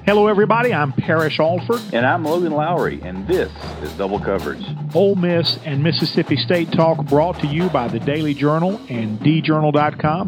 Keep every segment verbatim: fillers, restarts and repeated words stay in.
Hello, everybody. I'm Parrish Alford. And I'm Logan Lowry, and this is Double Coverage. Ole Miss and Mississippi State Talk brought to you by the Daily Journal and d journal dot com.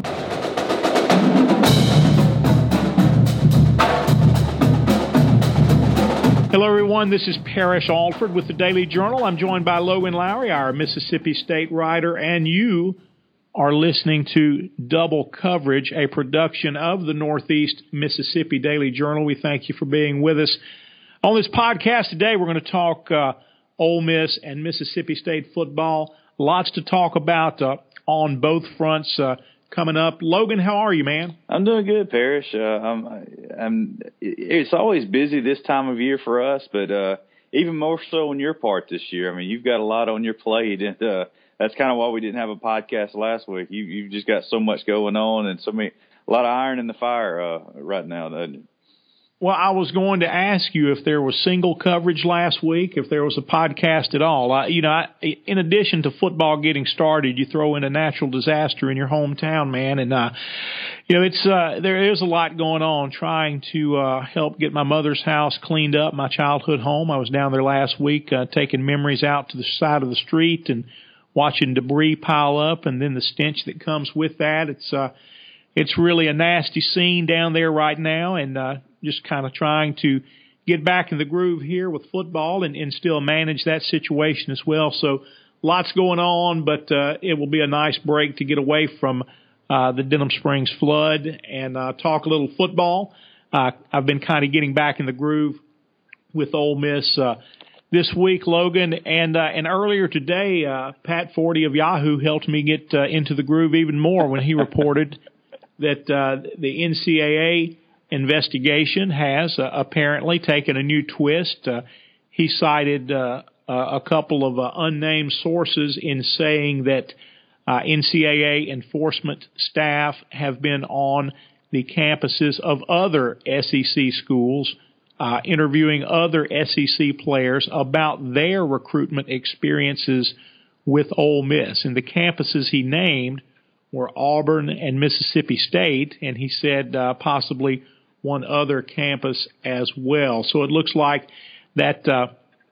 Hello, everyone. This is Parrish Alford with the Daily Journal. I'm joined by Logan Lowry, our Mississippi State writer, and you are listening to Double Coverage, a production of the Northeast Mississippi Daily Journal. We thank you for being with us. On this podcast today, we're going to talk uh, Ole Miss and Mississippi State football. Lots to talk about uh, on both fronts uh, coming up. Logan, how are you, man? I'm doing good, Parrish. Uh, I'm, I'm, it's always busy this time of year for us, but uh, even more so on your part this year. I mean, you've got a lot on your plate, and uh, that's kind of why we didn't have a podcast last week. You, you've just got so much going on and so many, a lot of iron in the fire uh, right now, doesn't it? Well, I was going to ask you if there was single coverage last week, if there was a podcast at all. I, you know, I, in addition to football getting started, you throw in a natural disaster in your hometown, man, and uh, you know, it's uh, there is a lot going on. Trying to uh, help get my mother's house cleaned up, my childhood home. I was down there last week, uh, taking memories out to the side of the street and watching debris pile up, and then the stench that comes with that. It's uh, it's really a nasty scene down there right now, and uh, just kind of trying to get back in the groove here with football and, and still manage that situation as well. So lots going on, but uh, it will be a nice break to get away from uh, the Denham Springs flood and uh, talk a little football. Uh, I've been kind of getting back in the groove with Ole Miss uh, this week, Logan, and uh, and earlier today, uh, Pat Forty of Yahoo helped me get uh, into the groove even more when he reported that uh, the N C double A investigation has uh, apparently taken a new twist. Uh, he cited uh, a couple of uh, unnamed sources in saying that uh, N C double A enforcement staff have been on the campuses of other S E C schools, uh, interviewing other S E C players about their recruitment experiences with Ole Miss. And the campuses he named were Auburn and Mississippi State, and he said uh, possibly one other campus as well. So it looks like that uh,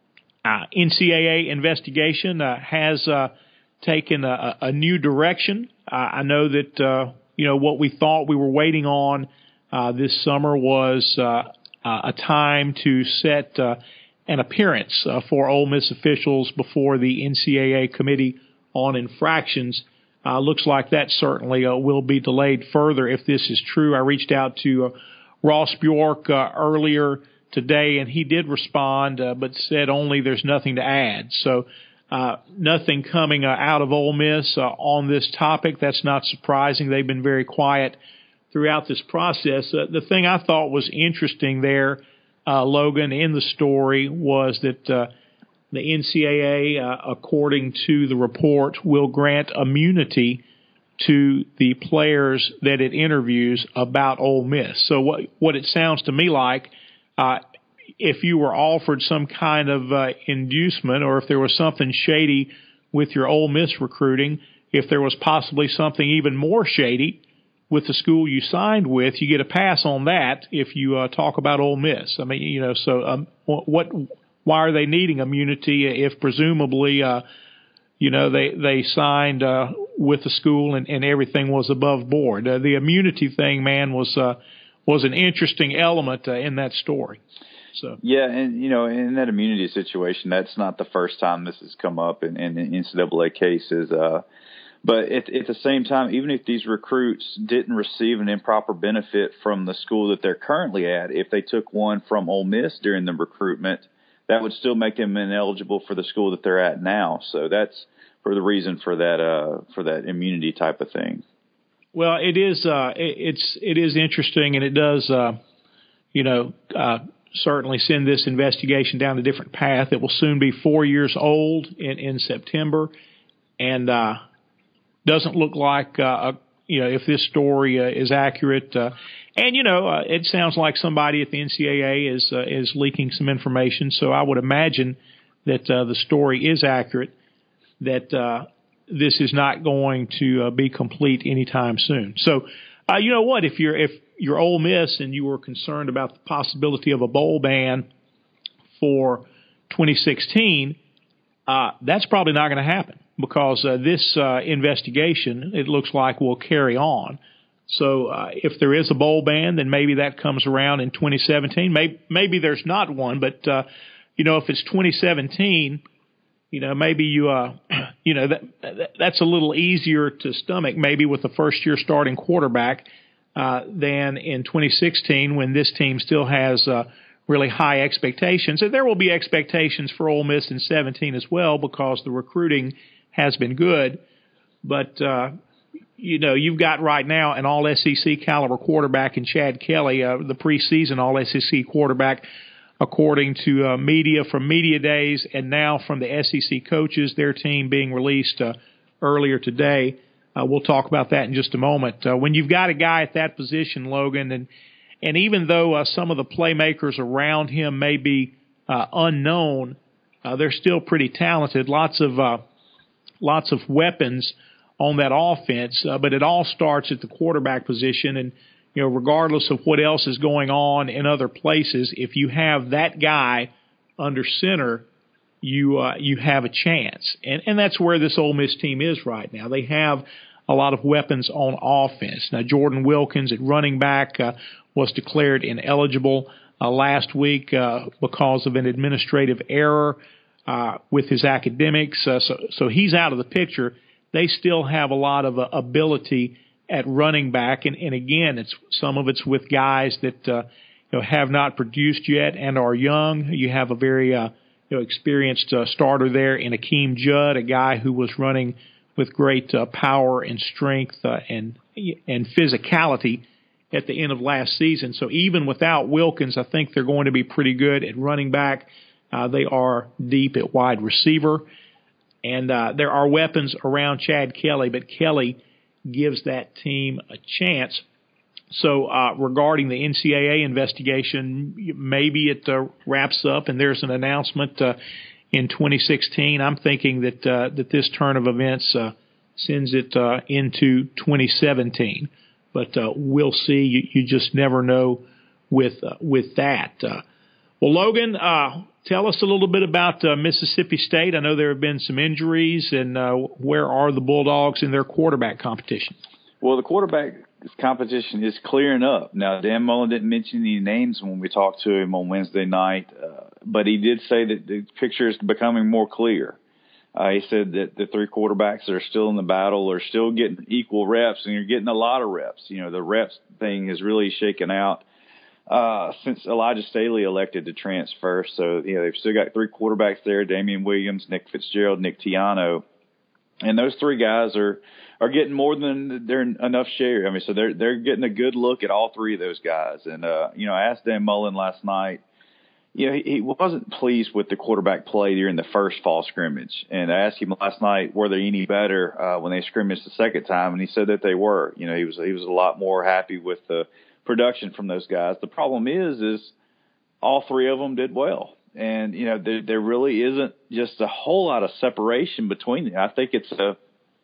uh, N C double A investigation uh, has uh, taken a, a new direction. Uh, I know that uh, you know what we thought we were waiting on uh, this summer was uh, a time to set uh, an appearance uh, for Ole Miss officials before the N C double A Committee on Infractions. Uh, looks like that certainly uh, will be delayed further if this is true. I reached out to uh, Ross Bjork uh, earlier today, and he did respond, uh, but said only there's nothing to add. So uh, nothing coming uh, out of Ole Miss uh, on this topic. That's not surprising. They've been very quiet throughout this process. Uh, the thing I thought was interesting there, uh, Logan, in the story was that uh, the N C double A, uh, according to the report, will grant immunity to the players that it interviews about Ole Miss. So what what it sounds to me like, uh, if you were offered some kind of uh, inducement or if there was something shady with your Ole Miss recruiting, if there was possibly something even more shady with the school you signed with, you get a pass on that if you uh, talk about Ole Miss. I mean, you know, so um, what? Why are they needing immunity if presumably, uh, you know, they they signed uh, with the school and, and everything was above board? Uh, the immunity thing, man, was uh, was an interesting element uh, in that story. So yeah, and you know, in that immunity situation, that's not the first time this has come up in, in, in N C double A cases. Uh, but at, at the same time, even if these recruits didn't receive an improper benefit from the school that they're currently at, if they took one from Ole Miss during the recruitment, that would still make them ineligible for the school that they're at now. So that's for the reason for that uh, for that immunity type of thing. Well, it is uh, it, it's it is interesting, and it does uh, you know uh, certainly send this investigation down a different path. It will soon be four years old in, in September, and uh, doesn't look like uh, a, you know if this story uh, is accurate. Uh, And, you know, uh, it sounds like somebody at the N C double A is uh, is leaking some information. So I would imagine that uh, the story is accurate, that uh, this is not going to uh, be complete anytime soon. So, uh, you know what, if you're if you're Ole Miss and you were concerned about the possibility of a bowl ban for twenty sixteen, uh, that's probably not going to happen because uh, this uh, investigation, it looks like, will carry on. So uh, if there is a bowl ban, then maybe that comes around in twenty seventeen. Maybe, maybe there's not one, but, uh, you know, if it's twenty seventeen, you know, maybe you, uh, you know, that, that that's a little easier to stomach maybe with the first-year starting quarterback uh, than in twenty sixteen when this team still has uh, really high expectations. And there will be expectations for Ole Miss in seventeen as well because the recruiting has been good. But, uh, you know, you've got right now an all-S E C caliber quarterback in Chad Kelly, uh, the preseason all-S E C quarterback, according to uh, media from Media Days and now from the S E C coaches, their team being released uh, earlier today. Uh, we'll talk about that in just a moment. Uh, when you've got a guy at that position, Logan, and and even though uh, some of the playmakers around him may be uh, unknown, uh, they're still pretty talented. Lots of uh, lots of weapons on that offense, uh, but it all starts at the quarterback position. And you know, regardless of what else is going on in other places, if you have that guy under center, you uh, you have a chance. And and that's where this Ole Miss team is right now. They have a lot of weapons on offense. Now, Jordan Wilkins at running back uh, was declared ineligible uh, last week uh, because of an administrative error uh, with his academics. Uh, so, so he's out of the picture. They still have a lot of uh, ability at running back, and, and again, it's some of it's with guys that uh, you know have not produced yet and are young. You have a very uh, you know experienced uh, starter there in Akeem Judd, a guy who was running with great uh, power and strength uh, and and physicality at the end of last season. So even without Wilkins, I think they're going to be pretty good at running back. Uh, they are deep at wide receiver, and uh, there are weapons around Chad Kelly, but Kelly gives that team a chance. So uh, regarding the N C double A investigation, maybe it uh, wraps up and there's an announcement uh, in twenty sixteen. I'm thinking that uh, that this turn of events uh, sends it uh, into twenty seventeen. But uh, we'll see. You, you just never know with uh, with that. Uh, well, Logan, uh, tell us a little bit about uh, Mississippi State. I know there have been some injuries, and uh, where are the Bulldogs in their quarterback competition? Well, the quarterback competition is clearing up. Now, Dan Mullen didn't mention any names when we talked to him on Wednesday night, uh, but he did say that the picture is becoming more clear. Uh, he said that the three quarterbacks that are still in the battle are still getting equal reps, and you're getting a lot of reps. You know, the reps thing has really shaken out uh, since Elijah Staley elected to transfer. So, you know, they've still got three quarterbacks there, Damian Williams, Nick Fitzgerald, Nick Tiano. And those three guys are, are getting more than their enough share. I mean, so they're they're getting a good look at all three of those guys. And, uh, you know, I asked Dan Mullen last night, you know, he, he wasn't pleased with the quarterback play during the first fall scrimmage. And I asked him last night, were they any better uh, when they scrimmaged the second time? And he said that they were. You know, he was he was a lot more happy with the production from those guys. The problem is, is all three of them did well. And, you know, there, there really isn't just a whole lot of separation between them. I think it's a,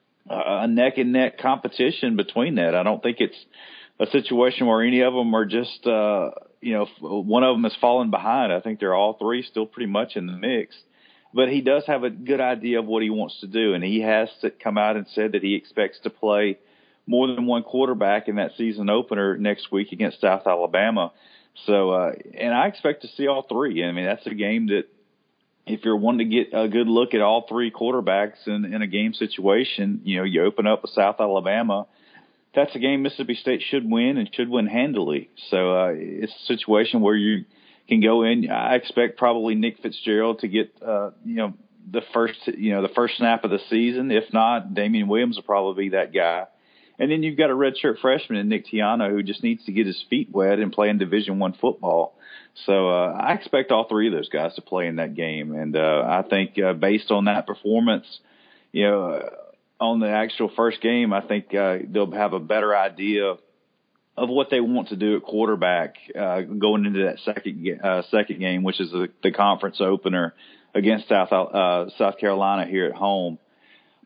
a neck and neck competition between that. I don't think it's a situation where any of them are just, uh, you know, one of them has fallen behind. I think they're all three still pretty much in the mix. But he does have a good idea of what he wants to do, and he has to come out and said that he expects to play more than one quarterback in that season opener next week against South Alabama. So, uh, and I expect to see all three. I mean, that's a game that if you're wanting to get a good look at all three quarterbacks in, in a game situation, you know, you open up with South Alabama. That's a game Mississippi State should win and should win handily. So uh, it's a situation where you can go in. I expect probably Nick Fitzgerald to get, uh, you know, the first, you know, the first snap of the season. If not, Damian Williams will probably be that guy. And then you've got a redshirt freshman in Nick Tiano who just needs to get his feet wet and play in Division One football. So uh, I expect all three of those guys to play in that game. And uh, I think uh, based on that performance, you know, uh, on the actual first game, I think uh, they'll have a better idea of what they want to do at quarterback uh, going into that second uh, second game, which is the, the conference opener against South uh, South Carolina here at home.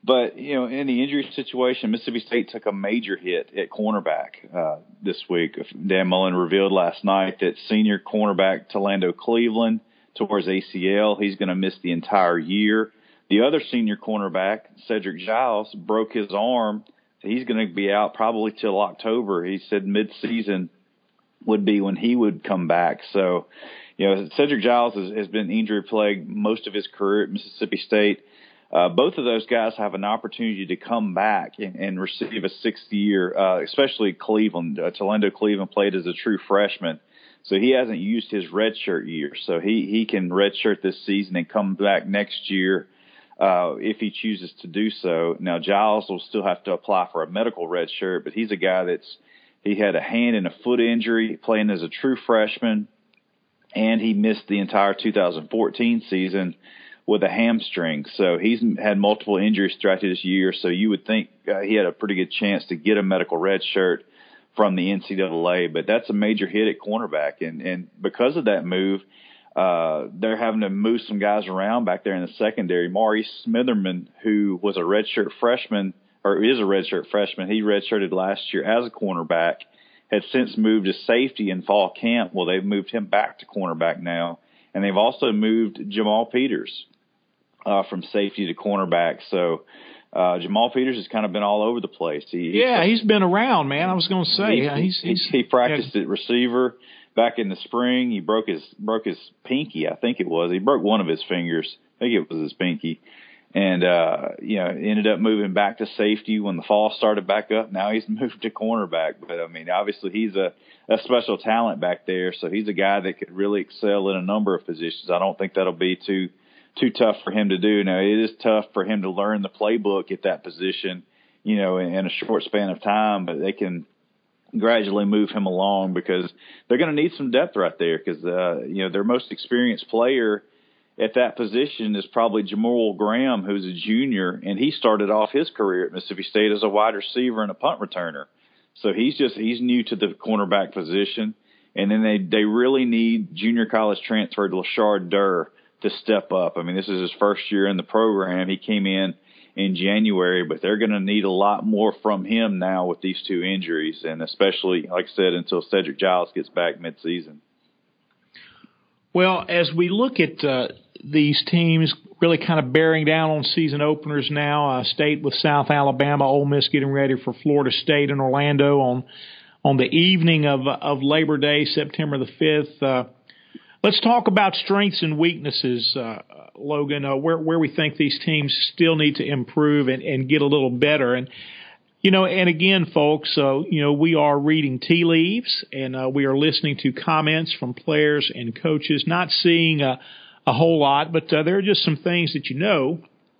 But, you know, in the injury situation, Mississippi State took a major hit at cornerback uh, this week. Dan Mullen revealed last night that senior cornerback Talando Cleveland tore his A C L. He's going to miss the entire year. The other senior cornerback, Cedric Giles, broke his arm. He's going to be out probably till October. He said mid-season would be when he would come back. So, you know, Cedric Giles has, has been injury-plagued most of his career at Mississippi State. Uh, both of those guys have an opportunity to come back and, and receive a sixth year, uh, especially Cleveland. Uh, Talando Cleveland played as a true freshman, so he hasn't used his redshirt year. So he, he can redshirt this season and come back next year uh, if he chooses to do so. Now, Giles will still have to apply for a medical redshirt, but he's a guy that's he had a hand and a foot injury playing as a true freshman, and he missed the entire two thousand fourteen season with a hamstring. So he's had multiple injuries throughout this year. So you would think uh, he had a pretty good chance to get a medical red shirt from the N C double A, but that's a major hit at cornerback. And, and because of that move, uh, they're having to move some guys around back there in the secondary. Maurice Smitherman, who was a redshirt freshman or is a redshirt freshman, he redshirted last year as a cornerback, had since moved to safety in fall camp. Well, they've moved him back to cornerback now. And they've also moved Jamal Peters Uh, from safety to cornerback. So uh, Jamal Peters has kind of been all over the place. He, yeah, he's been around, man. I was going to say. He, yeah, he's, he's, he practiced yeah. at receiver back in the spring. He broke his broke his pinky, I think it was. He broke one of his fingers. I think it was his pinky. And, uh, you know, ended up moving back to safety when the fall started back up. Now he's moved to cornerback. But, I mean, obviously he's a, a special talent back there. So he's a guy that could really excel in a number of positions. I don't think that'll be too – too tough for him to do. Now, it is tough for him to learn the playbook at that position, you know, in, in a short span of time, but they can gradually move him along because they're going to need some depth right there because, uh, you know, their most experienced player at that position is probably Jamal Graham, who's a junior, and he started off his career at Mississippi State as a wide receiver and a punt returner. So he's just, he's new to the cornerback position. And then they, they really need junior college transfer Lashard Durr to step up. I mean, this is his first year in the program. He came in in January, but they're going to need a lot more from him now with these two injuries, and especially, like I said, until Cedric Giles gets back midseason. Well, as we look at uh, these teams really kind of bearing down on season openers now, uh, State with South Alabama, Ole Miss getting ready for Florida State in Orlando on on the evening of of Labor Day, September the fifth. Uh, Let's talk about strengths and weaknesses, uh, Logan, uh, where, where we think these teams still need to improve and, and get a little better. And, you know, and again, folks, uh, you know, we are reading tea leaves and uh, we are listening to comments from players and coaches, not seeing a, a whole lot, but uh, there are just some things that you know.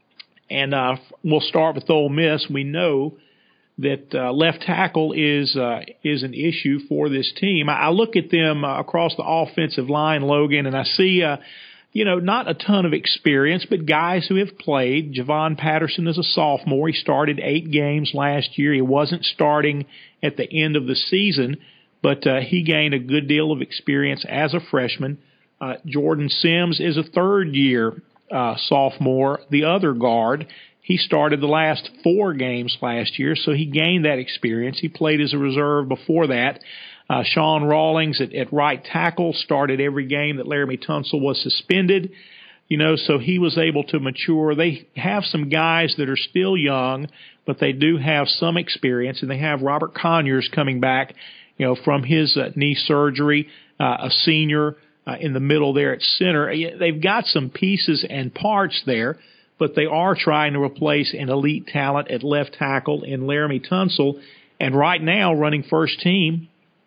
And uh, we'll start with Ole Miss. We know that uh, left tackle is uh, is an issue for this team. I, I look at them uh, across the offensive line, Logan, and I see, uh, you know, not a ton of experience, but guys who have played. Javon Patterson is a sophomore. He started eight games last year. He wasn't starting at the end of the season, but uh, he gained a good deal of experience as a freshman. Uh, Jordan Sims is a third-year uh, sophomore, the other guard. He started the last four games last year, so he gained that experience. He played as a reserve before that. Uh, Sean Rawlings at, at right tackle started every game that Laramie Tunsil was suspended. You know, so he was able to mature. They have some guys that are still young, but they do have some experience, and they have Robert Conyers coming back, you know, from his uh, knee surgery, uh, a senior uh, in the middle there at center. They've got some pieces and parts there, but they are trying to replace an elite talent at left tackle in Laramie Tunsil. And right now, running first team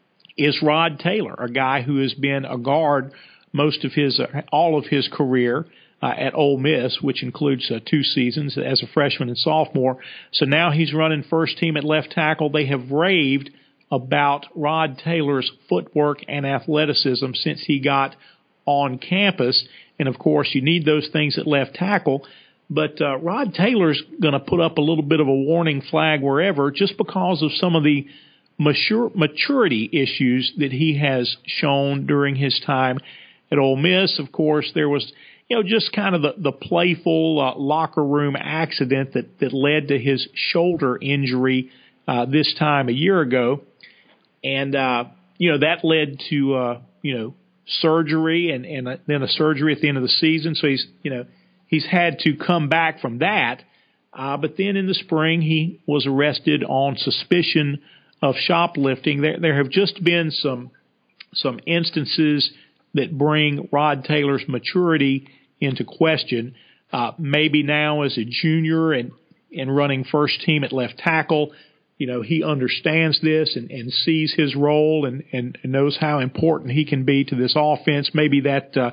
is Rod Taylor, a guy who has been a guard most of his, uh, all of his career uh, at Ole Miss, which includes uh, two seasons as a freshman and sophomore. So now he's running first team at left tackle. They have raved about Rod Taylor's footwork and athleticism since he got on campus. And, of course, you need those things at left tackle. But uh, Rod Taylor's going to put up a little bit of a warning flag wherever just because of some of the mature, maturity issues that he has shown during his time at Ole Miss. Of course, there was, you know, just kind of the, the playful uh, locker room accident that, that led to his shoulder injury uh, this time a year ago. And, uh, you know, that led to, uh, you know, surgery and, and a, then a surgery at the end of the season. So he's, you know, he's had to come back from that. Uh, but then in the spring, he was arrested on suspicion of shoplifting. There, there have just been some some instances that bring Rod Taylor's maturity into question. Uh, maybe now as a junior and, and running first team at left tackle, you know, he understands this and, and sees his role and, and, and knows how important he can be to this offense. Maybe that uh,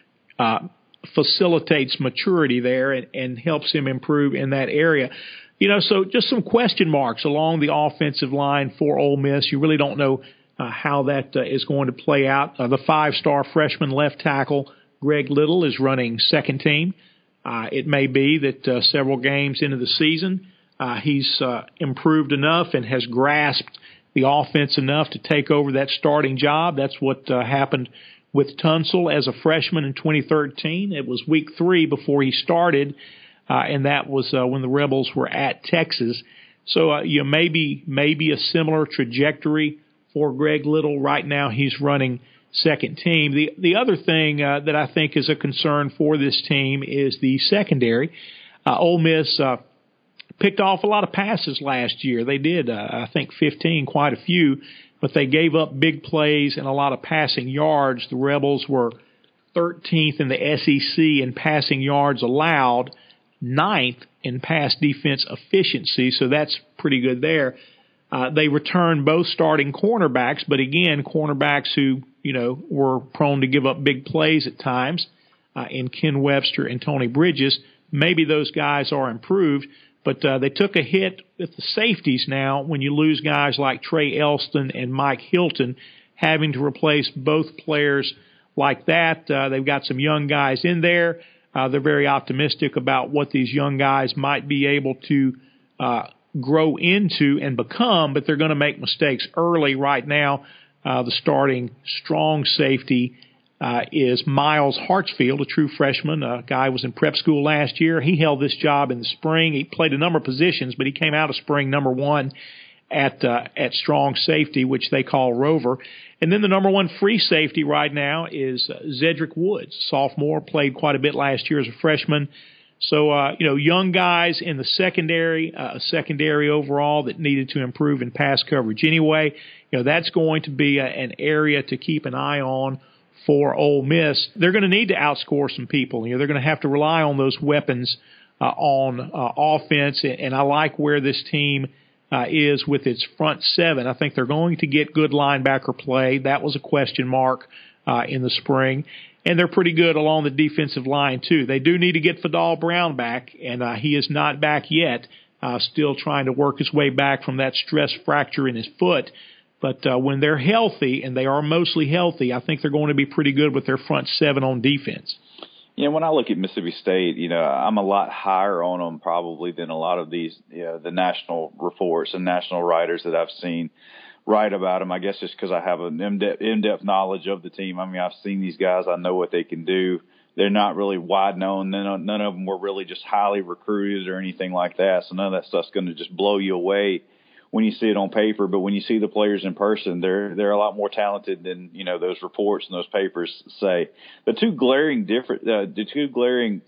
uh, facilitates maturity there and, and helps him improve in that area. You know, so just some question marks along the offensive line for Ole Miss. You really don't know uh, how that uh, is going to play out. Uh, the five-star freshman left tackle, Greg Little, is running second team. Uh, it may be that uh, several games into the season, uh, he's uh, improved enough and has grasped the offense enough to take over that starting job. That's what uh, happened with Tunsil as a freshman in twenty thirteen. It was week three before he started. Uh, and that was uh, when the Rebels were at Texas. So, uh, you know, maybe maybe a similar trajectory for Greg Little. Right now he's running second team. The the other thing uh, that I think is a concern for this team is the secondary. Uh, Ole Miss uh, picked off a lot of passes last year. They did, uh, I think, fifteen, quite a few, but they gave up big plays and a lot of passing yards. The Rebels were thirteenth in the S E C in passing yards allowed, ninth in pass defense efficiency, so that's pretty good there. Uh, they returned both starting cornerbacks, but again, cornerbacks who, you know, were prone to give up big plays at times uh, in Ken Webster and Tony Bridges. Maybe those guys are improved, but uh, they took a hit with the safeties now when you lose guys like Trey Elston and Mike Hilton, having to replace both players like that. Uh, they've got some young guys in there. Uh, they're very optimistic about what these young guys might be able to uh, grow into and become, but they're going to make mistakes early. Right now, uh, the starting strong safety uh, is Miles Hartsfield, a true freshman. A guy was in prep school last year. He held this job in the spring. He played a number of positions, but he came out of spring number one at uh, at strong safety, which they call Rover. And then the number one free safety right now is uh, Zedrick Woods, sophomore, played quite a bit last year as a freshman. So, uh, you know, young guys in the secondary, uh, secondary overall that needed to improve in pass coverage anyway. You know, that's going to be a, an area to keep an eye on for Ole Miss. They're going to need to outscore some people. You know, they're going to have to rely on those weapons uh, on uh, offense, and, and I like where this team Uh, is with its front seven. I think they're going to get good linebacker play. That was a question mark uh, in the spring. And they're pretty good along the defensive line, too. They do need to get Fadal Brown back, and uh, he is not back yet, uh, still trying to work his way back from that stress fracture in his foot. But uh, when they're healthy, and they are mostly healthy, I think they're going to be pretty good with their front seven on defense. Yeah, when I look at Mississippi State, you know, I'm a lot higher on them probably than a lot of these, you know, the national reports and national writers that I've seen write about them. I guess just because I have an in-depth, in-depth knowledge of the team. I mean, I've seen these guys. I know what they can do. They're not really wide known. None, none of them were really just highly recruited or anything like that. So none of that stuff's going to just blow you away when you see it on paper, but when you see the players in person, they're they're a lot more talented than, you know, those reports and those papers say. The two glaring different, uh, the two glaring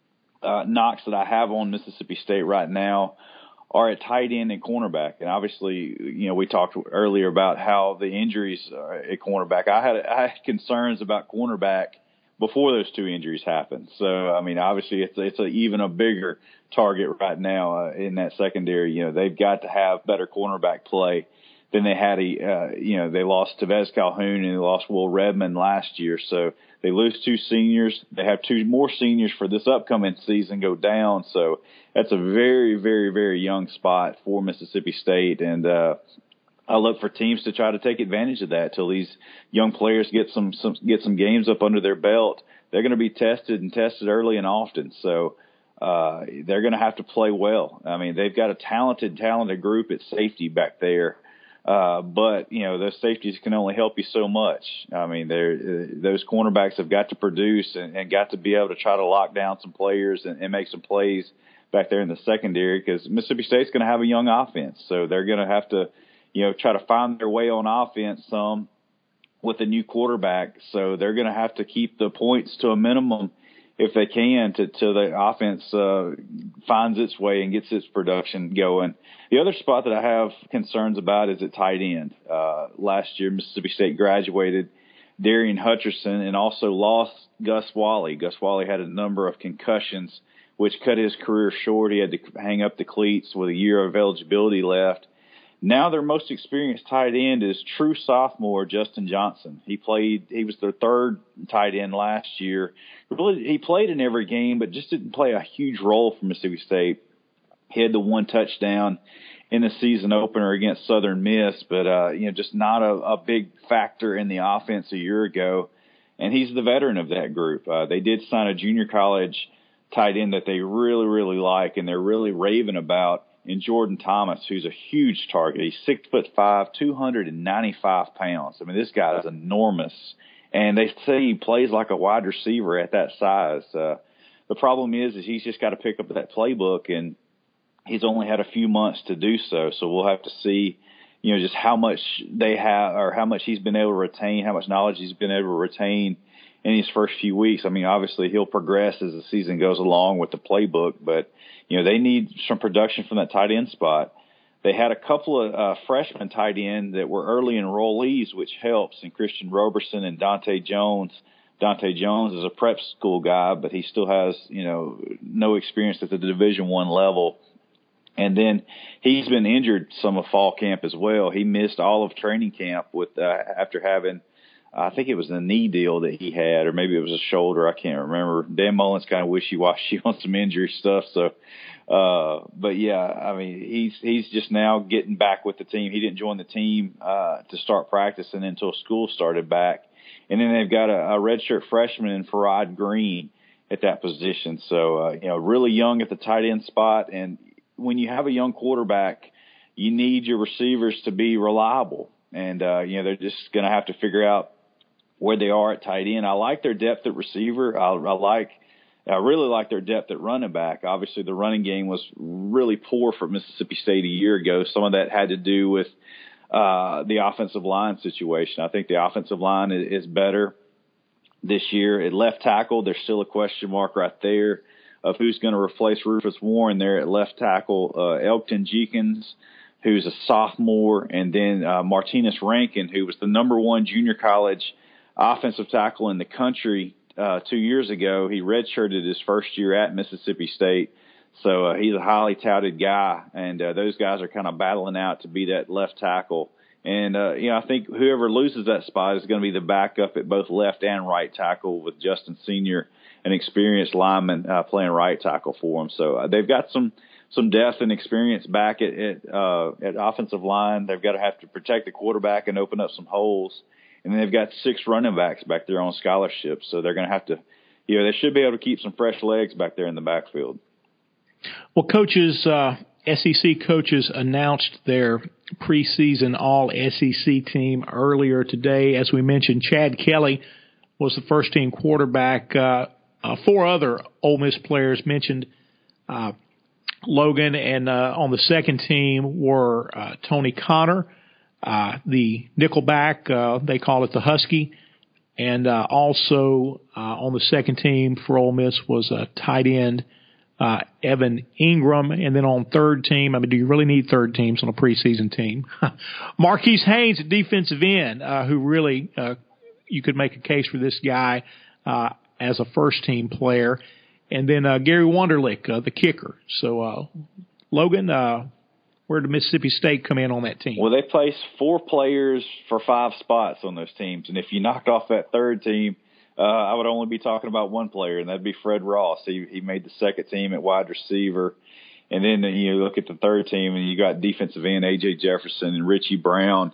uh, knocks that I have on Mississippi State right now are at tight end and cornerback. And obviously, you know, we talked earlier about how the injuries are at cornerback. I had I had concerns about cornerback before those two injuries happened. So, I mean, obviously it's it's a, even a bigger target right now uh, in that secondary. You know, they've got to have better cornerback play than they had. A, uh, you know, they lost Tevez Calhoun and they lost Will Redmond last year. So they lose two seniors. They have two more seniors for this upcoming season go down. So that's a very, very, very young spot for Mississippi State. And, uh, I look for teams to try to take advantage of that till these young players get some, some get some games up under their belt. They're going to be tested and tested early and often. So uh, they're going to have to play well. I mean, they've got a talented, talented group at safety back there Uh, but, you know, those safeties can only help you so much. I mean, they're, those cornerbacks have got to produce and, and got to be able to try to lock down some players and, and make some plays back there in the secondary, because Mississippi State's going to have a young offense. So they're going to have to, you know, try to find their way on offense some with a new quarterback. So they're going to have to keep the points to a minimum if they can, to, to the offense uh, finds its way and gets its production going. The other spot that I have concerns about is at tight end. Uh, last year, Mississippi State graduated Darian Hutcherson and also lost Gus Wally. Gus Wally had a number of concussions, which cut his career short. He had to hang up the cleats with a year of eligibility left. Now their most experienced tight end is true sophomore Justin Johnson. He played. He was their third tight end last year. Really, he played in every game, but just didn't play a huge role for Mississippi State. He had the one touchdown in the season opener against Southern Miss, but uh, you know, just not a, a big factor in the offense a year ago. And he's the veteran of that group. Uh, they did sign a junior college tight end that they really, really like, and they're really raving about, in Jordan Thomas, who's a huge target. He's six foot five, two hundred ninety-five pounds. I mean, this guy is enormous, and they say he plays like a wide receiver at that size. Uh, the problem is, is he's just got to pick up that playbook, and he's only had a few months to do so. So we'll have to see, you know, just how much they have, or how much he's been able to retain, how much knowledge he's been able to retain in his first few weeks. I mean, obviously he'll progress as the season goes along with the playbook, but, you know, they need some production from that tight end spot. They had a couple of uh, freshman tight end that were early enrollees, which helps, and Christian Roberson and Dante Jones. Dante Jones is a prep school guy, but he still has, you know, no experience at the Division One level. And then he's been injured some of fall camp as well. He missed all of training camp with uh, after having, I think it was a knee deal that he had, or maybe it was a shoulder. I can't remember. Dan Mullen's kind of wishy-washy on some injury stuff. So, uh, but yeah, I mean, he's he's just now getting back with the team. He didn't join the team uh, to start practicing until school started back. And then they've got a, a redshirt freshman in Farad Green at that position. So, uh, you know, really young at the tight end spot. And when you have a young quarterback, you need your receivers to be reliable. And, uh, you know, they're just going to have to figure out where they are at tight end. I like their depth at receiver. I, I like, I really like their depth at running back. Obviously, the running game was really poor for Mississippi State a year ago. Some of that had to do with uh, the offensive line situation. I think the offensive line is, is better this year. At left tackle, there's still a question mark right there of who's going to replace Rufus Warren there at left tackle. Uh, Elkton Jenkins, who's a sophomore, and then uh, Martinez Rankin, who was the number one junior college offensive tackle in the country uh, two years ago. He redshirted his first year at Mississippi State. So uh, he's a highly touted guy, and uh, those guys are kind of battling out to be that left tackle. And, uh, you know, I think whoever loses that spot is going to be the backup at both left and right tackle, with Justin Senior, an experienced lineman, uh, playing right tackle for him. So uh, they've got some some depth and experience back at at, uh, at offensive line. They've got to have to protect the quarterback and open up some holes. And then they've got six running backs back there on scholarship. So they're going to have to, you know, they should be able to keep some fresh legs back there in the backfield. Well, coaches, uh, S E C coaches announced their preseason all S E C team earlier today. As we mentioned, Chad Kelly was the first team quarterback. Uh, uh, four other Ole Miss players mentioned, uh, Logan, and uh, on the second team were uh, Tony Connor, uh, the nickelback, uh, they call it the Husky, and uh, also uh, on the second team for Ole Miss was a tight end, uh, Evan Ingram, and then on third team, I mean, do you really need third teams on a preseason team? Marquise Haynes, a defensive end, uh, who really uh, you could make a case for this guy uh, as a first-team player. And then uh, Gary Wunderlich, uh, the kicker. So, uh, Logan, uh, where did Mississippi State come in on that team? Well, they placed four players for five spots on those teams. And if you knocked off that third team, uh, I would only be talking about one player, and that'd be Fred Ross. He, he made the second team at wide receiver. And then you look at the third team, and you got defensive end A J Jefferson and Richie Brown.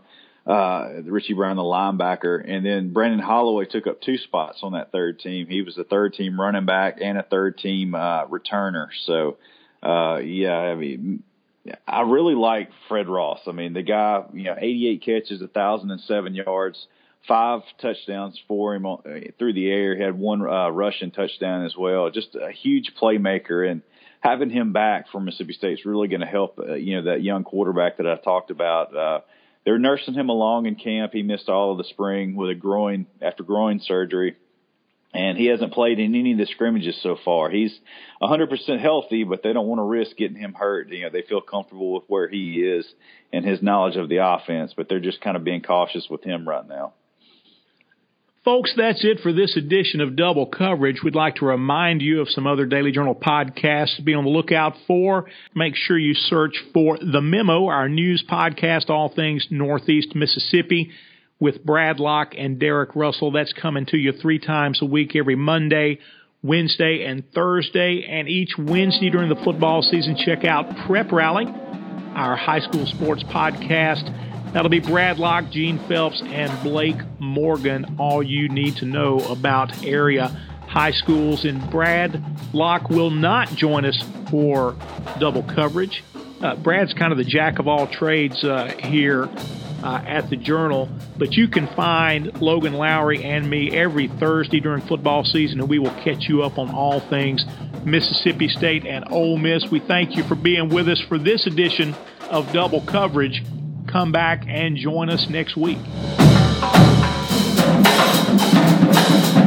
Uh, Richie Brown, the linebacker, and then Brandon Holloway took up two spots on that third team. He was a third team running back and a third team uh, returner. So, uh, yeah, I mean, I really like Fred Ross. I mean, the guy, you know, eighty-eight catches, one thousand seven yards, five touchdowns for him on, through the air. He had one uh, rushing touchdown as well. Just a huge playmaker, and having him back for Mississippi State is really going to help, uh, you know, that young quarterback that I talked about. Uh, they're nursing him along in camp. He missed all of the spring with a groin after groin surgery. And he hasn't played in any of the scrimmages so far. He's one hundred percent healthy, but they don't want to risk getting him hurt. You know, they feel comfortable with where he is and his knowledge of the offense, but they're just kind of being cautious with him right now. Folks, that's it for this edition of Double Coverage. We'd like to remind you of some other Daily Journal podcasts to be on the lookout for. Make sure you search for The Memo, our news podcast, all things Northeast Mississippi, with Brad Locke and Derek Russell. That's coming to you three times a week, every Monday, Wednesday, and Thursday. And each Wednesday during the football season, check out Prep Rally, our high school sports podcast. That'll be Brad Locke, Gene Phelps, and Blake Morgan, all you need to know about area high schools. And Brad Locke will not join us for Double Coverage. Uh, Brad's kind of the jack of all trades uh, here Uh, at the Journal, but you can find Logan Lowry and me every Thursday during football season, and we will catch you up on all things Mississippi State and Ole Miss. We thank you for being with us for this edition of Double Coverage. Come back and join us next week.